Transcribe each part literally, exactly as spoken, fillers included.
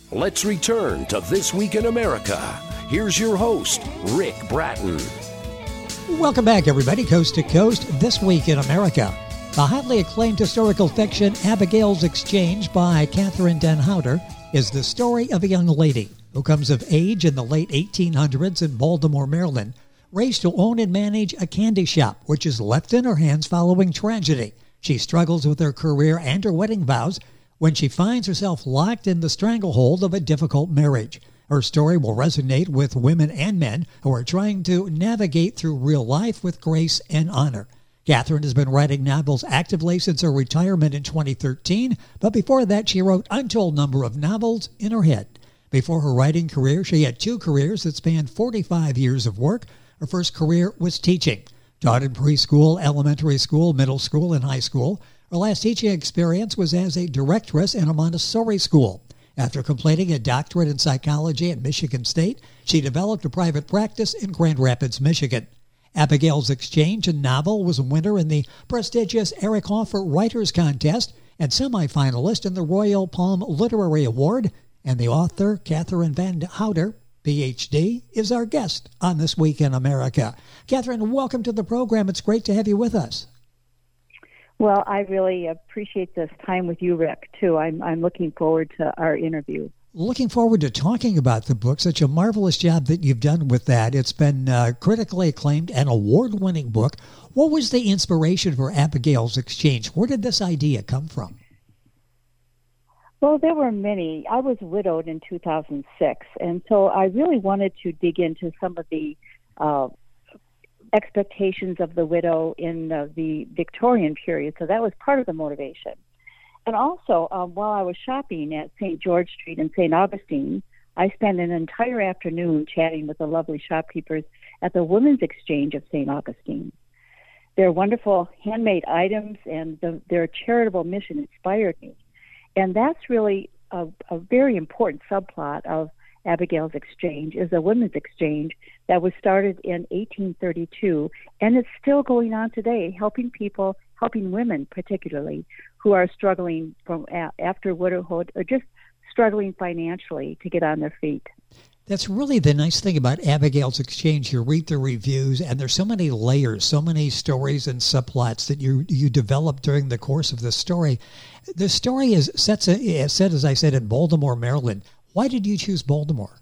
Let's return to This Week in America. Here's your host, Rick Bratton. Welcome back, everybody, coast to coast, This Week in America. The highly acclaimed historical fiction Abigail's Exchange by Katherine Den Houter is the story of a young lady who comes of age in the late eighteen hundreds in Baltimore, Maryland, raised to own and manage a candy shop, which is left in her hands following tragedy. She struggles with her career and her wedding vows when she finds herself locked in the stranglehold of a difficult marriage. Her story will resonate with women and men who are trying to navigate through real life with grace and honor. Katherine has been writing novels actively since her retirement in twenty thirteen, but before that she wrote untold number of novels in her head. Before her writing career, she had two careers that spanned forty-five years of work. Her first career was teaching. Taught in preschool, elementary school, middle school, and high school. Her last teaching experience was as a directress in a Montessori school. After completing a doctorate in psychology at Michigan State, she developed a private practice in Grand Rapids, Michigan. Abigail's Exchange, a novel, was a winner in the prestigious Eric Hoffer Writers Contest and semifinalist in the Royal Palm Literary Award. And the author, Katherine Den Houter, P H D, is our guest on This Week in America. Katherine, welcome to the program. It's great to have you with us. Well, I really appreciate this time with you, Rick, too. I'm I'm looking forward to our interview. Looking forward to talking about the book. Such a marvelous job that you've done with that. It's been uh, critically acclaimed, an award-winning book. What was the inspiration for Abigail's Exchange? Where did this idea come from? Well, there were many. I was widowed in two thousand six, and so I really wanted to dig into some of the uh, expectations of the widow in uh, the Victorian period, so that was part of the motivation. And also, um, while I was shopping at Saint George Street and Saint Augustine, I spent an entire afternoon chatting with the lovely shopkeepers at the Women's Exchange of Saint Augustine. Their wonderful handmade items and the, their charitable mission inspired me. And that's really a, a very important subplot of Abigail's Exchange, is a women's exchange that was started in eighteen thirty-two, and it's still going on today, helping people, helping women particularly, who are struggling from a, after widowhood or just struggling financially to get on their feet. That's really the nice thing about Abigail's Exchange. You read the reviews, and there's so many layers, so many stories and subplots that you you develop during the course of the story. The story is set, is set, as I said, in Baltimore, Maryland. Why did you choose Baltimore?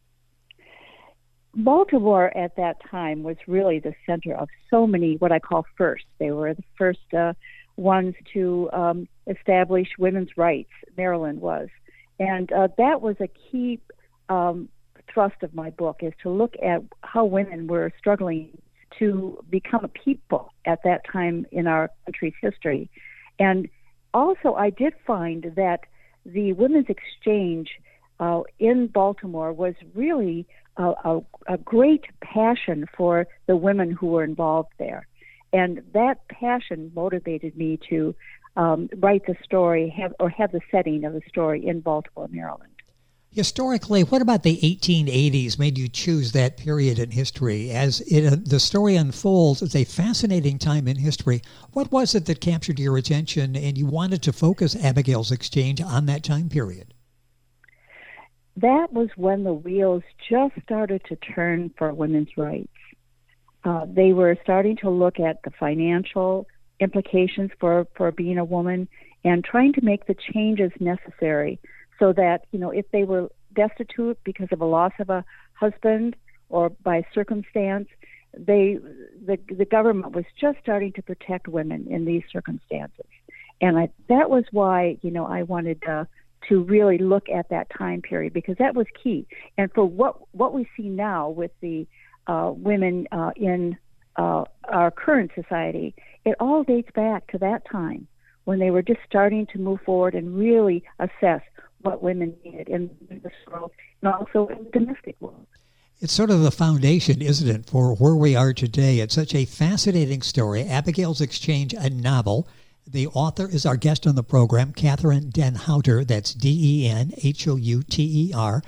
Baltimore at that time was really the center of so many what I call firsts. They were the first uh, ones to um, establish women's rights, Maryland was. And uh, that was a key um, thrust of my book, is to look at how women were struggling to become a people at that time in our country's history. And also I did find that the Women's Exchange Uh, in Baltimore was really a, a, a great passion for the women who were involved there. And that passion motivated me to um, write the story have, or have the setting of the story in Baltimore, Maryland. Historically, what about the eighteen eighties made you choose that period in history? As it, uh, the story unfolds, it's a fascinating time in history. What was it that captured your attention and you wanted to focus Abigail's Exchange on that time period? That was when the wheels just started to turn for women's rights. Uh, they were starting to look at the financial implications for, for being a woman and trying to make the changes necessary so that, you know, if they were destitute because of a loss of a husband or by circumstance, they the, the government was just starting to protect women in these circumstances. And I, that was why, you know, I wanted uh, to really look at that time period, because that was key. And for what what we see now with the uh, women uh, in uh, our current society, it all dates back to that time when they were just starting to move forward and really assess what women needed in this world and also in the domestic world. It's sort of the foundation, isn't it, for where we are today. It's such a fascinating story. Abigail's Exchange, a novel. The author is our guest on the program, Katherine Den Houter. That's D E N H O U T E R.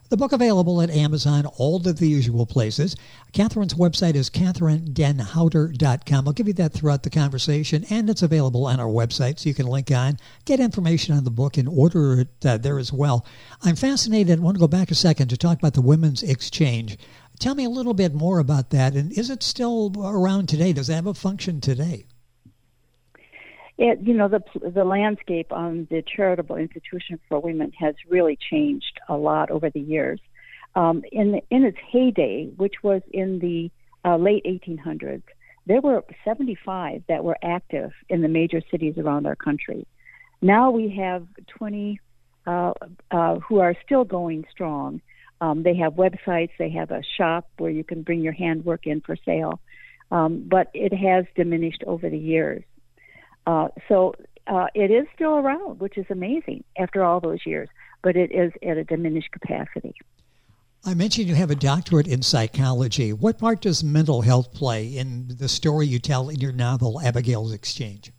The book available at Amazon, all of the usual places. Catherine's website is catherine den houter dot com. I'll give you that throughout the conversation, and it's available on our website, so you can link on, get information on the book, and order it uh, there as well. I'm fascinated. I want to go back a second to talk about the Women's Exchange. Tell me a little bit more about that, and is it still around today? Does it have a function today? It, you know, the the landscape on the charitable institution for women has really changed a lot over the years. Um, in in its heyday, which was in the uh, late eighteen hundreds, there were seventy-five that were active in the major cities around our country. Now we have twenty uh, uh, who are still going strong. Um, they have websites. They have a shop where you can bring your handwork in for sale. Um, but it has diminished over the years. Uh, so uh, it is still around, which is amazing after all those years, but it is at a diminished capacity. I mentioned you have a doctorate in psychology. What part does mental health play in the story you tell in your novel, Abigail's Exchange?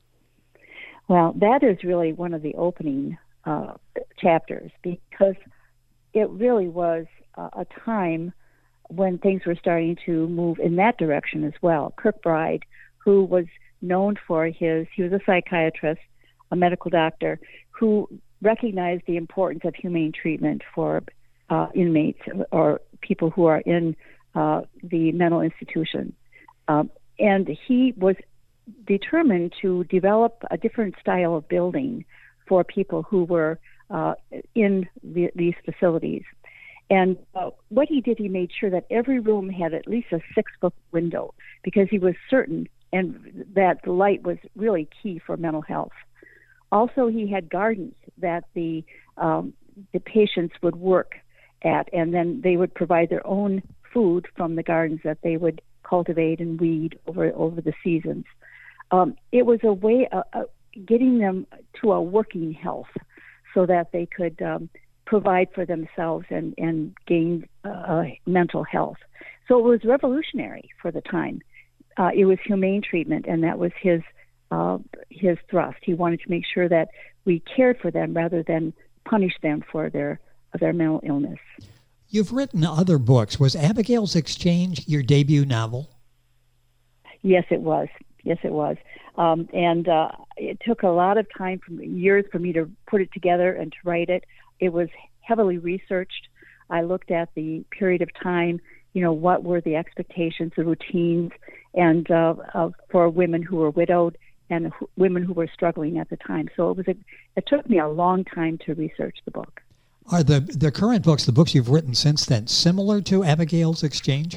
Well, that is really one of the opening uh, chapters, because it really was uh, a time when things were starting to move in that direction as well. Kirkbride, who was known for his, he was a psychiatrist, a medical doctor, who recognized the importance of humane treatment for uh, inmates or people who are in uh, the mental institution. Um, and he was determined to develop a different style of building for people who were uh, in the, these facilities. And uh, what he did, he made sure that every room had at least a six-foot window, because he was certain and that the light was really key for mental health. Also, he had gardens that the um, the patients would work at, and then they would provide their own food from the gardens that they would cultivate and weed over over the seasons. Um, it was a way of, of getting them to a working health, so that they could um, provide for themselves and and gain uh, mental health. So it was revolutionary for the time. Uh, it was humane treatment, and that was his uh, his thrust. He wanted to make sure that we cared for them rather than punish them for their their mental illness. You've written other books. Was Abigail's Exchange your debut novel? Yes, it was. Yes, it was. Um, and uh, it took a lot of time, from years, for me to put it together and to write it. It was heavily researched. I looked at the period of time. You know, what were the expectations, the routines, and uh, uh, for women who were widowed and wh- women who were struggling at the time. So it was a, it took me a long time to research the book. Are the the current books, the books you've written since then, similar to Abigail's Exchange?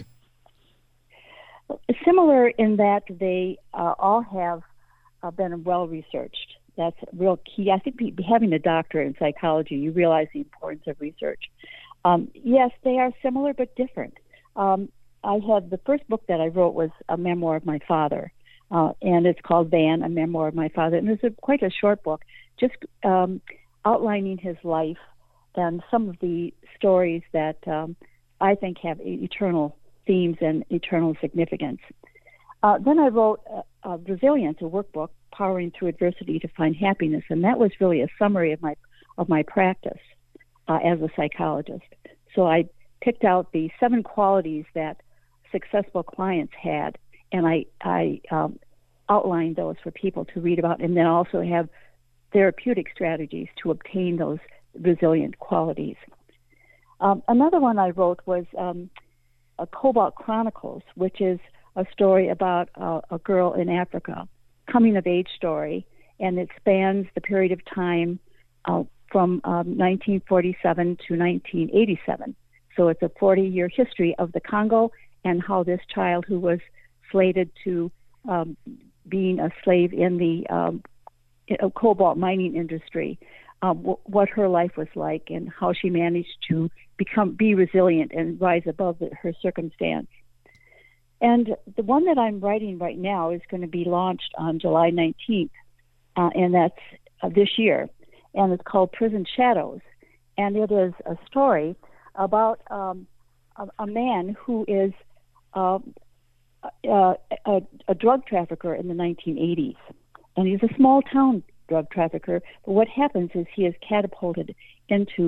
Similar in that they uh, all have uh, been well researched. That's real key. I think be, having a doctorate in psychology, you realize the importance of research. Um, yes, they are similar but different. Um, I had the first book that I wrote was a memoir of my father, uh, and it's called Van, a memoir of my father. And it's a, quite a short book, just um, outlining his life and some of the stories that um, I think have eternal themes and eternal significance. Uh, then I wrote uh, uh, Resilience, a workbook, Powering Through Adversity to Find Happiness, and that was really a summary of my of my practice uh, as a psychologist. So I picked out the seven qualities that successful clients had, and I, I um, outlined those for people to read about, and then also have therapeutic strategies to obtain those resilient qualities. Um, another one I wrote was um, a Cobalt Chronicles, which is a story about uh, a girl in Africa, coming-of-age story, and it spans the period of time uh, from um, nineteen forty-seven to nineteen eighty-seven. So it's a forty-year history of the Congo and how this child who was slated to um, being a slave in the um, cobalt mining industry, um, w- what her life was like and how she managed to become be resilient and rise above the, her circumstance. And the one that I'm writing right now is going to be launched on July nineteenth, uh, and that's uh, this year, and it's called Prison Shadows, and it is a story about um, a, a man who is uh, a, a, a drug trafficker in the nineteen eighties. And he's a small town drug trafficker, but what happens is he is catapulted into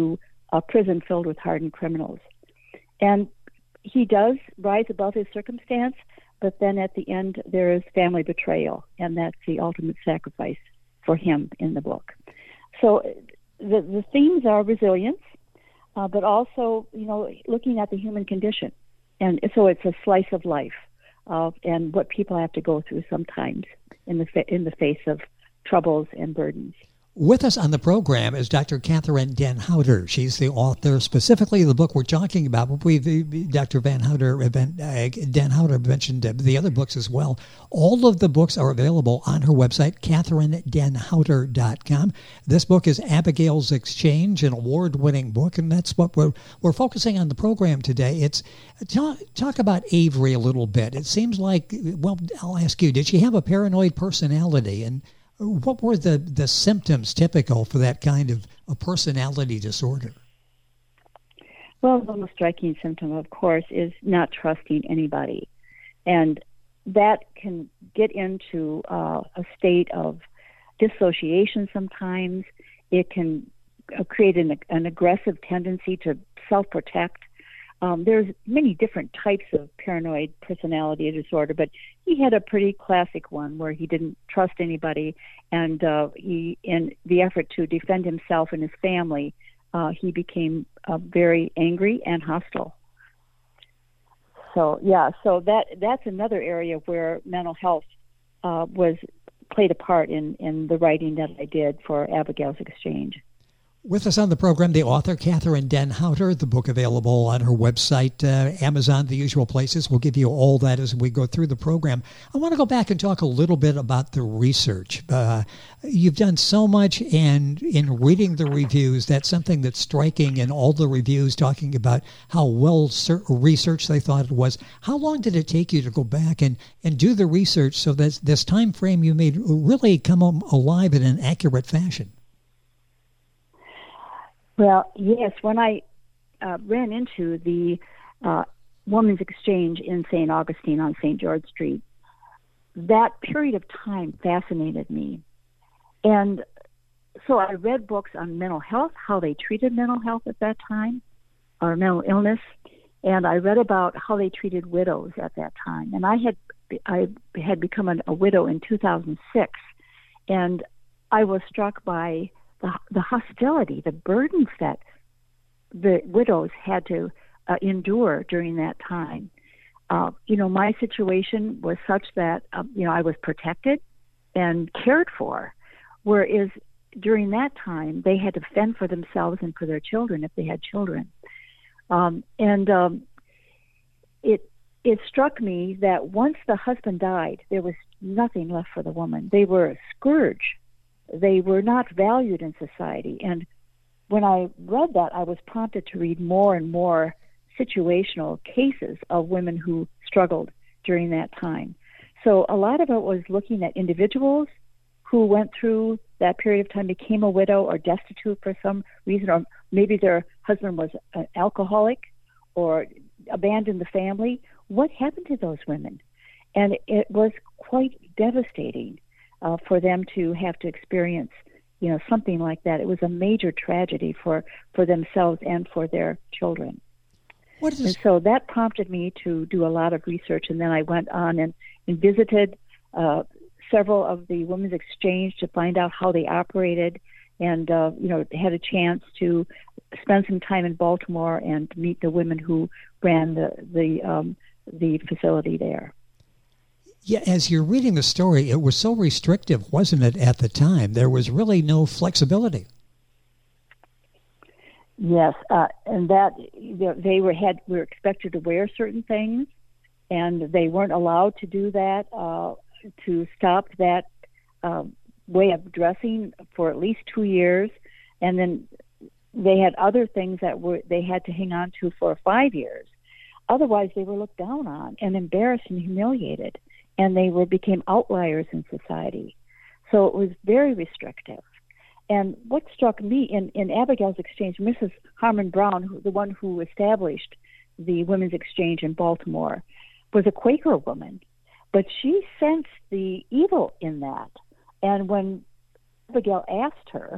a prison filled with hardened criminals. And he does rise above his circumstance, but then at the end there is family betrayal, and that's the ultimate sacrifice for him in the book. So the, the themes are resilience, uh, but also, you know, looking at the human condition. And so it's a slice of life uh, and what people have to go through sometimes in the fa- in the face of troubles and burdens. With us on the program is Doctor Katherine Den Houter. She's the author, specifically of the book we're talking about. But we've, Doctor Van Houter, uh, Den Houter mentioned uh, the other books as well. All of the books are available on her website, Katherine Den Houter dot com. This book is Abigail's Exchange, an award-winning book, and that's what we're we're focusing on the program today. It's talk, talk about Avery a little bit. It seems like, well, I'll ask you, did she have a paranoid personality? And what were the, the symptoms typical for that kind of a personality disorder? Well, the most striking symptom, of course, is not trusting anybody. And that can get into uh, a state of dissociation sometimes. It can uh, create an, an aggressive tendency to self-protect. Um, there's many different types of paranoid personality disorder, but he had a pretty classic one where he didn't trust anybody, and uh, he, in the effort to defend himself and his family, uh, he became uh, very angry and hostile. So yeah, so that that's another area where mental health uh, was played a part in in the writing that I did for Abigail's Exchange. With us on the program, the author, Katherine Den Houter, the book available on her website, uh, Amazon, the usual places. We'll give you all that as we go through the program. I want to go back and talk a little bit about the research. Uh, you've done so much, and in reading the reviews, that's something that's striking in all the reviews talking about how well researched they thought it was. How long did it take you to go back and, and do the research so that this time frame you made really come alive in an accurate fashion? Well, yes, when I uh, ran into the uh, Women's Exchange in Saint Augustine on Saint George Street, that period of time fascinated me. And so I read books on mental health, how they treated mental health at that time, or mental illness, and I read about how they treated widows at that time. And I had I had become an, a widow in two thousand six, and I was struck by The, the hostility, the burdens that the widows had to uh, endure during that time. Uh, you know, my situation was such that, uh, you know, I was protected and cared for, whereas during that time, they had to fend for themselves and for their children if they had children. Um, and um, it it struck me that once the husband died, there was nothing left for the woman. They were a scourge. They were not valued in society. And when I read that, I was prompted to read more and more situational cases of women who struggled during that time. So a lot of it was looking at individuals who went through that period of time, became a widow or destitute for some reason, or maybe their husband was an alcoholic or abandoned the family. What happened to those women? And it was quite devastating. Uh, for them to have to experience, you know, something like that. It was a major tragedy for, for themselves and for their children. What is... And so that prompted me to do a lot of research, and then I went on and, and visited uh, several of the Women's Exchange to find out how they operated, and, uh, you know, had a chance to spend some time in Baltimore and meet the women who ran the, the, um, the facility there. Yeah, as you're reading the story, it was so restrictive, wasn't it, at the time? There was really no flexibility. Yes, uh, and that they were had were expected to wear certain things, and they weren't allowed to do that, uh, to stop that uh, way of dressing for at least two years, and then they had other things that were they had to hang on to for five years. Otherwise, they were looked down on and embarrassed and humiliated, and they were became outliers in society. So it was very restrictive. And what struck me in, in Abigail's Exchange, Missus Harmon Brown, who, the one who established the Women's Exchange in Baltimore, was a Quaker woman. But she sensed the evil in that. And when Abigail asked her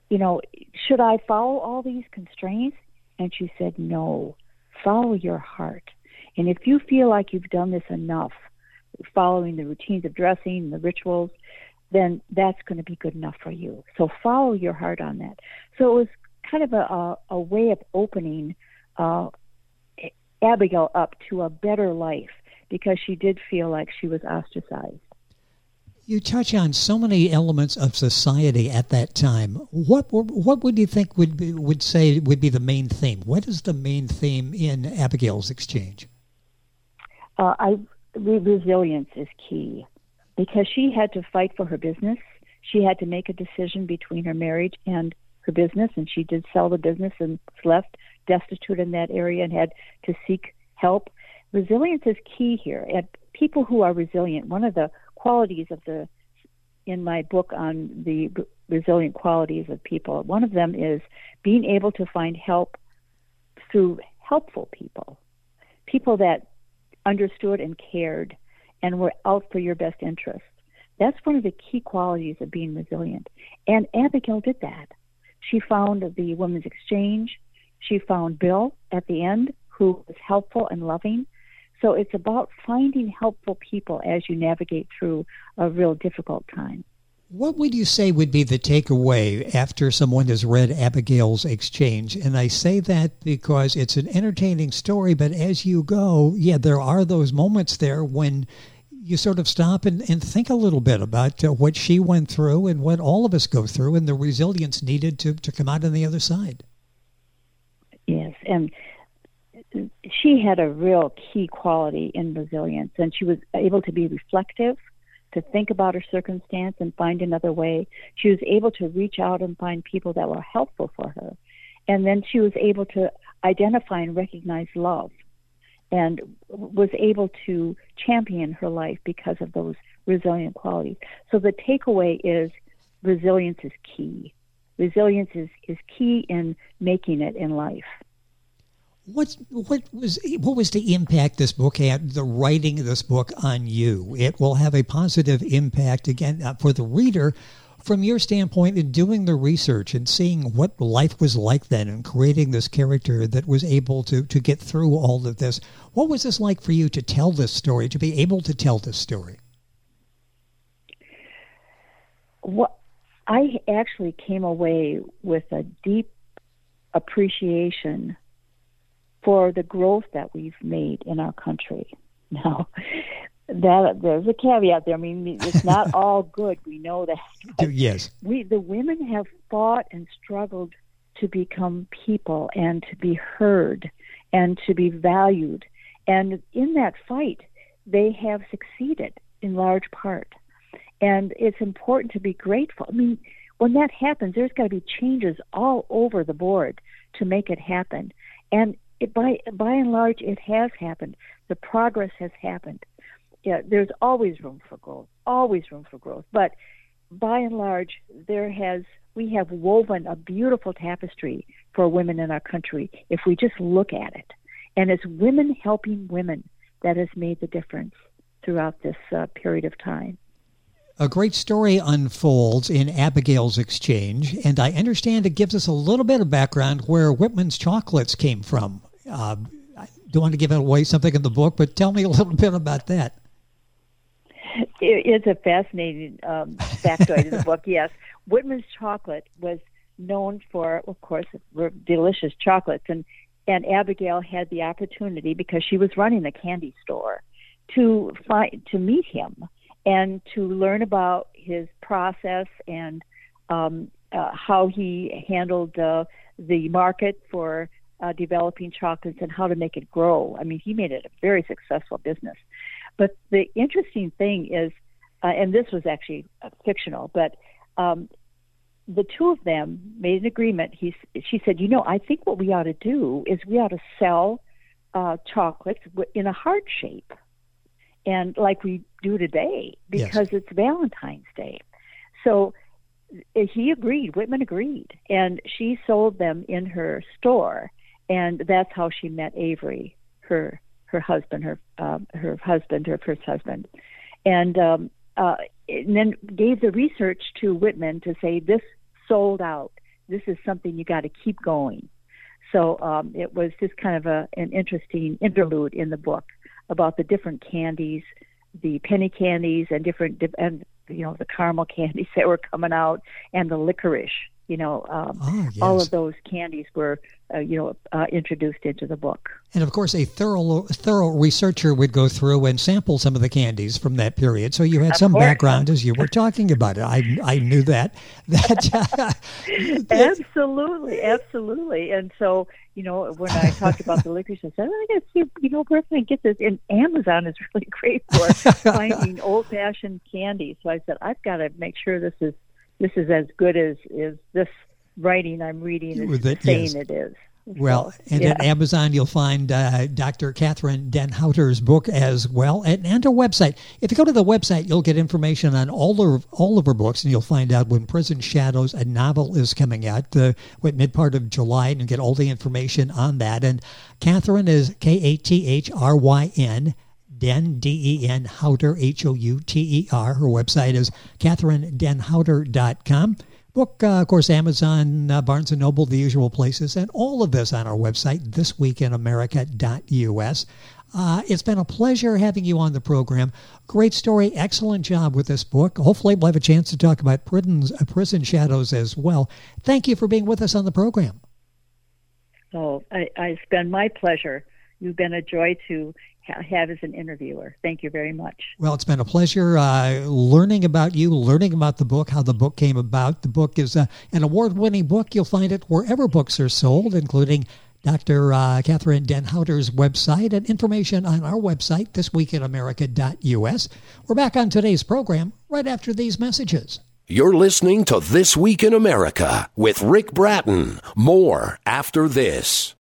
you know, should I follow all these constraints? And she said, no, follow your heart. And if you feel like you've done this enough, following the routines of dressing, the rituals, then that's going to be good enough for you. So follow your heart on that. So it was kind of a, a, a way of opening uh, Abigail up to a better life, because she did feel like she was ostracized. You touch on so many elements of society at that time. What what would you think would be, would say would be the main theme? What is the main theme in Abigail's Exchange? Uh, I resilience is key, because she had to fight for her business. She had to make a decision between her marriage and her business, and she did sell the business and was left destitute in that area and had to seek help. Resilience is key here. And people who are resilient, one of the qualities of the, in my book on the resilient qualities of people, one of them is being able to find help through helpful people, people that understood and cared and were out for your best interest. That's one of the key qualities of being resilient. And Abigail did that. She found the Women's Exchange. She found Bill at the end, who was helpful and loving. So it's about finding helpful people as you navigate through a real difficult time. What would you say would be the takeaway after someone has read Abigail's Exchange? And I say that because it's an entertaining story, but as you go, yeah, there are those moments there when you sort of stop and, and think a little bit about uh, what she went through and what all of us go through and the resilience needed to, to come out on the other side. Yes, and she had a real key quality in resilience, and she was able to be reflective, to think about her circumstance and find another way. She was able to reach out and find people that were helpful for her. And then she was able to identify and recognize love, and was able to champion her life because of those resilient qualities. So the takeaway is resilience is key. Resilience is, is key in making it in life. What what was what was the impact this book had, the writing of this book, on you? It will have a positive impact, again, for the reader, from your standpoint in doing the research and seeing what life was like then and creating this character that was able to, to get through all of this. What was this like for you to tell this story, to be able to tell this story? What I actually came away with a deep appreciation for the growth that we've made in our country. Now, that there's a caveat there. I mean, it's not all good. We know that. Yes. We, the women have fought and struggled to become people and to be heard and to be valued. And in that fight, they have succeeded in large part. And it's important to be grateful. I mean, when that happens, there's got to be changes all over the board to make it happen. And it, by by and large, it has happened. The progress has happened. Yeah, there's always room for growth, always room for growth. But by and large, there has we have woven a beautiful tapestry for women in our country if we just look at it. And it's women helping women that has made the difference throughout this uh, period of time. A great story unfolds in Abigail's Exchange, and I understand it gives us a little bit of background where Whitman's chocolates came from. Uh, I don't want to give away something in the book, but tell me a little bit about that. It's a fascinating um, factoid in the book, yes. Whitman's chocolate was known for, of course, delicious chocolates, and, and Abigail had the opportunity, because she was running a candy store, to find, to meet him and to learn about his process and um, uh, how he handled uh, the market for uh, developing chocolates and how to make it grow. I mean, he made it a very successful business. But the interesting thing is, uh, and this was actually uh, fictional, but um, the two of them made an agreement. He, she said, you know, I think what we ought to do is we ought to sell uh, chocolates in a heart shape, and like we do today, because yes. It's Valentine's Day. So he agreed, Whitman agreed, and she sold them in her store, and that's how she met Avery, her her husband, her uh, her husband, her first husband, and, um, uh, and then gave the research to Whitman to say this sold out. this is something you got to keep going. So um, it was just kind of a, an interesting interlude in the book about the different candies, the penny candies, and different, and you know, the caramel candies that were coming out, and the licorice. You know, um, oh, yes. all of those candies were, uh, you know, uh, introduced into the book. And of course, a thorough, thorough researcher would go through and sample some of the candies from that period. So you had Of some course. background as you were talking about it. I, I knew that. That, absolutely, absolutely. And so, you know, when I talked about the licorice, I said, I got to see, you know, where can I get this? And Amazon is really great for finding old-fashioned candy. So I said, I've got to make sure this is this is as good as is this writing I'm reading is That, saying yes. it is. Well, So, and yeah. at Amazon, you'll find uh, Doctor Catherine Den Houter's book as well, and, and her website. If you go to the website, you'll get information on all of all of her books, and you'll find out when Prison Shadows, a novel, is coming out, the what, mid part of July, and you get all the information on that. And Catherine is K A T H R Y N, Den, D E N, Houter, H O U T E R. Her website is catherine den houter dot com. Book, uh, of course, Amazon, uh, Barnes and Noble, the usual places, and all of this on our website, this week in america dot U S. Uh, it's been a pleasure having you on the program. Great story. Excellent job with this book. Hopefully we'll have a chance to talk about prisons, uh, Prison Shadows as well. Thank you for being with us on the program. Oh, I, I, it's been my pleasure. You've been a joy to ha- have as an interviewer. Thank you very much. Well, it's been a pleasure uh, learning about you, learning about the book, how the book came about. The book is uh, an award-winning book. You'll find it wherever books are sold, including Doctor Uh, Catherine Den Houter's website and information on our website, this week in america dot U S. We're back on today's program right after these messages. You're listening to This Week in America with Rick Bratton. More after this.